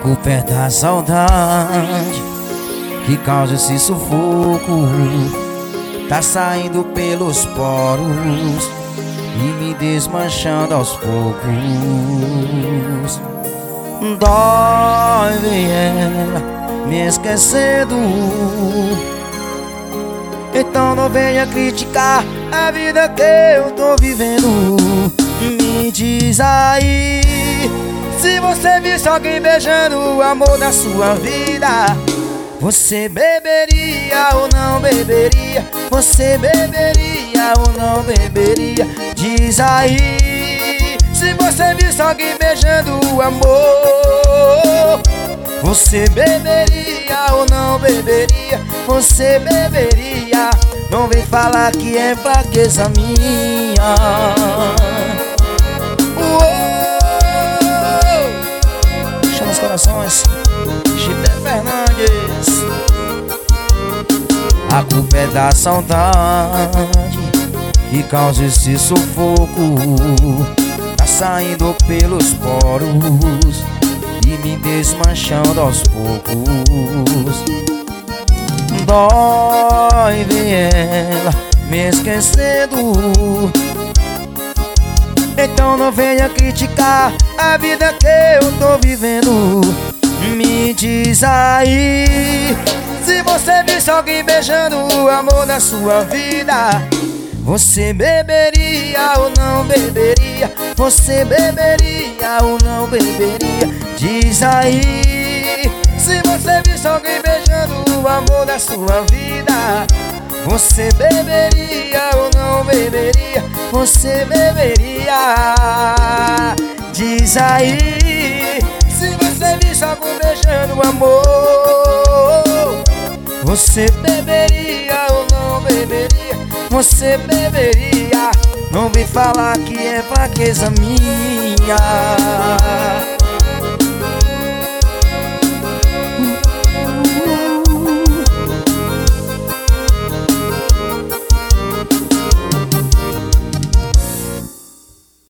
culpa é da saudade que causa esse sufoco. Tá saindo pelos poros e me desmanchando aos poucos. Dói ver ela me esquecendo. Então não venha criticar a vida que eu tô vivendo. Me diz aí, se você visse alguém beijando o amor da sua vida, você beberia ou não beberia? Você beberia ou não beberia? Diz aí, se você visse alguém beijando o amor, você beberia ou não beberia? Você beberia? Não vem falar que é fraqueza minha. Chama os corações, Chile Fernandes. A culpa é da saudade que causa esse sufoco. Tá saindo pelos poros e me desmanchando aos poucos. Dói ver ela me esquecendo. Então não venha criticar a vida que eu tô vivendo. Me diz aí, se você visse alguém beijando o amor da sua vida, você beberia ou não beberia? Você beberia ou não beberia? Diz aí, se você visse alguém beijando o amor da sua vida, você beberia ou não beberia? Você beberia? Diz aí, se você visse alguém beijando o amor, você beberia ou não beberia? Você beberia? Não vem falar que é fraqueza minha.